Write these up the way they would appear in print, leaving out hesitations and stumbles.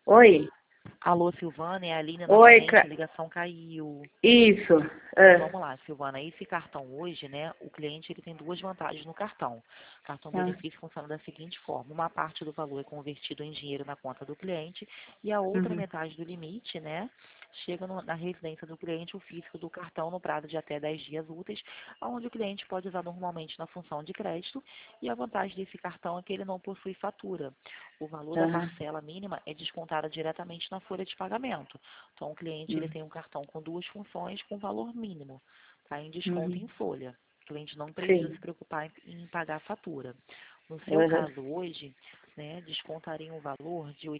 Oi. Alô, Silvana, é a Aline Oi, novamente, a ligação caiu. Isso. Vamos lá, Silvana, esse cartão hoje, né, o cliente ele tem duas vantagens no cartão. O cartão benefício funciona da seguinte forma: uma parte do valor é convertido em dinheiro na conta do cliente e a outra metade do limite, né, chega na residência do cliente o físico do cartão no prazo de até 10 dias úteis, onde o cliente pode usar normalmente na função de crédito. E a vantagem desse cartão é que ele não possui fatura. O valor da parcela mínima é descontada diretamente na folha de pagamento. Então, o cliente ele tem um cartão com duas funções com valor mínimo, tá? Em desconto em folha. O cliente não precisa se preocupar em pagar a fatura. No seu caso hoje, né, descontaria um valor de R$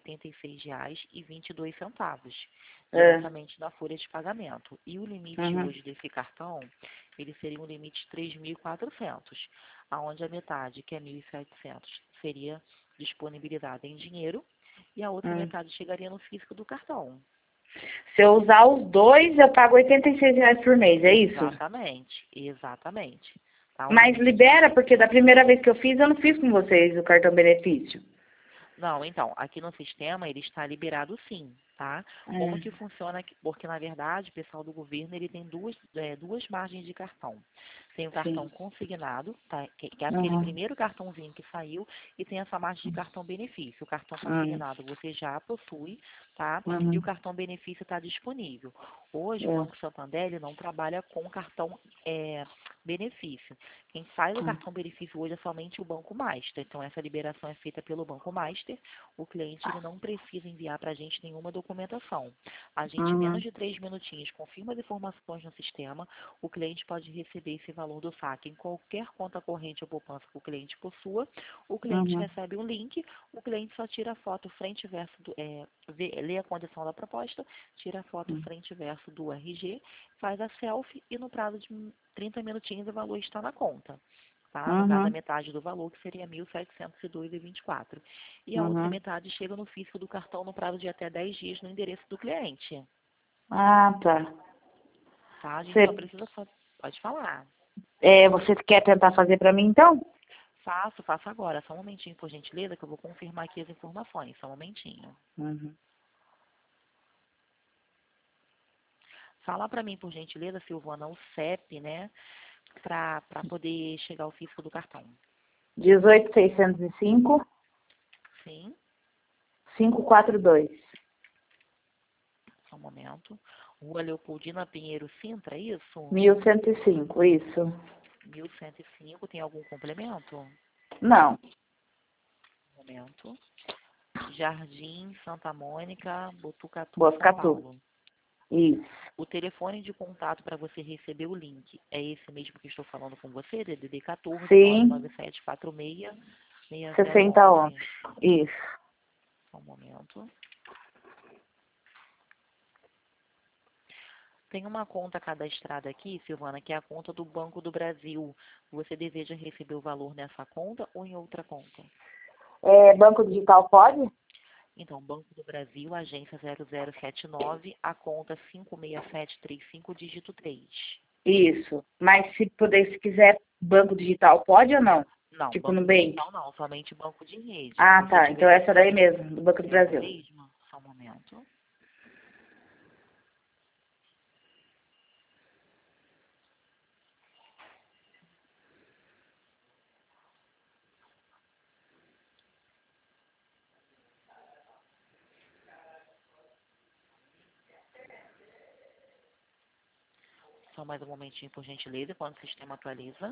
86,22 diretamente na folha de pagamento. E o limite hoje desse cartão, ele seria um limite de 3.400, aonde a metade, que é 1.700, seria disponibilizada em dinheiro e a outra metade chegaria no físico do cartão. Se eu usar os dois, eu pago R$ 86 por mês, é isso? Exatamente. Tá? Mas libera, porque da primeira vez que eu não fiz com vocês o cartão benefício. Não, então, aqui no sistema ele está liberado sim, tá? Como que funciona? Porque, na verdade, o pessoal do governo ele tem duas margens de cartão. Tem o cartão consignado, tá? Que é aquele primeiro cartãozinho que saiu, e tem essa margem de cartão benefício. O cartão consignado você já possui, tá? E o cartão benefício está disponível. Hoje, o Banco Santander ele não trabalha com cartão benefício. Quem faz o cartão benefício hoje é somente o Banco Master. Então, essa liberação é feita pelo Banco Master. O cliente ele não precisa enviar para a gente nenhuma documentação. A gente, em menos de 3 minutinhos, confirma as informações no sistema. O cliente pode receber esse valor do saque em qualquer conta corrente ou poupança que o cliente possua. O cliente recebe um link. O cliente só tira a foto frente e verso, lê a condição da proposta, tira a foto frente e verso do RG, faz a selfie e no prazo de 30 minutinhos o valor está na conta. Tá? No caso, a metade do valor, que seria R$ 1.702,24. E a outra metade chega no físico do cartão no prazo de até 10 dias no endereço do cliente. Ah, tá. Tá? A gente só precisa... Pode falar. Você quer tentar fazer para mim, então? Faço agora. Só um momentinho, por gentileza, que eu vou confirmar aqui as informações. Só um momentinho. Fala para mim, por gentileza, Silvana, o CEP, né? Para poder chegar ao físico do cartão. 18.605. Sim. 542. Só um momento. Rua Leopoldina Pinheiro Sintra, é isso? 1105, isso. 1105, tem algum complemento? Não. Um momento. Jardim Santa Mônica, Botucatu, São Botucatu. Paulo. Isso. O telefone de contato para você receber o link é esse mesmo que estou falando com você, DDD 14 997 46 6011. Isso. Só um momento. Tem uma conta cadastrada aqui, Silvana, que é a conta do Banco do Brasil. Você deseja receber o valor nessa conta ou em outra conta? Banco digital pode? Então, Banco do Brasil, agência 0079, a conta 56735, dígito 3. Isso. Mas se quiser banco digital, pode ou não? Não, Tipo banco no Nubank? digital não, somente banco de rede. Ah, tá. Então essa daí mesmo, do Banco do Brasil. Mesmo? Só um momento. Só mais um momentinho, por gentileza, quando o sistema atualiza.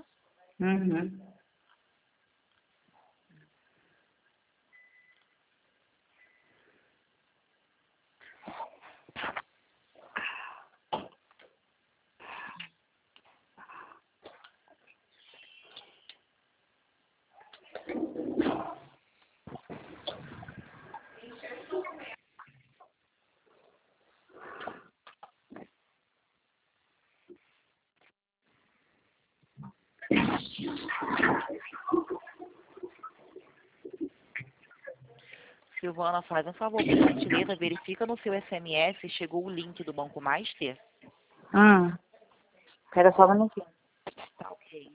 Silvana, faz um favor, por gentileza, verifica no seu SMS se chegou o link do Banco Master. Espera só um minutinho. Tá ok.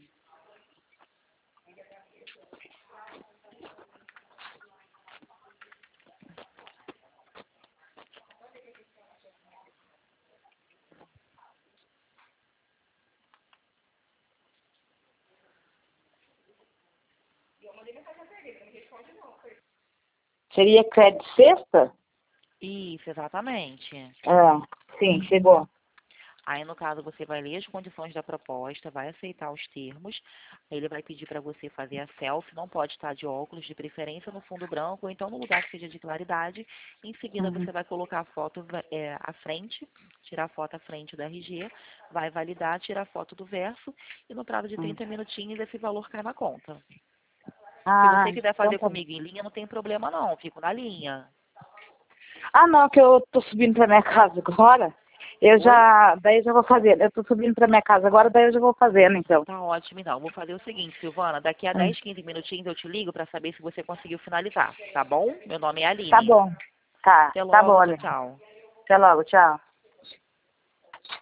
Seria crédito sexta? Isso, exatamente. Sim, chegou. Aí, no caso, você vai ler as condições da proposta, vai aceitar os termos, aí ele vai pedir para você fazer a selfie, não pode estar de óculos, de preferência no fundo branco, ou então no lugar que seja de claridade. Em seguida, você vai colocar a foto à frente, tirar a foto à frente do RG, vai validar, tirar a foto do verso, e no prazo de 30 minutinhos esse valor cai na conta. Se você quiser Então fazer tá bom. comigo em linha, não tem problema não, fico na linha. Não, que eu tô subindo pra minha casa agora. Daí eu já vou fazendo. Eu tô subindo pra minha casa agora, daí eu já vou fazendo, então. Tá ótimo, então. Vou fazer o seguinte, Silvana. Daqui a Hum. 10, 15 minutinhos eu te ligo para saber se você conseguiu finalizar, tá bom? Meu nome é Tá Aline. bom. Tá Até bom, logo. Tchau, olha. tchau. Até logo, tchau.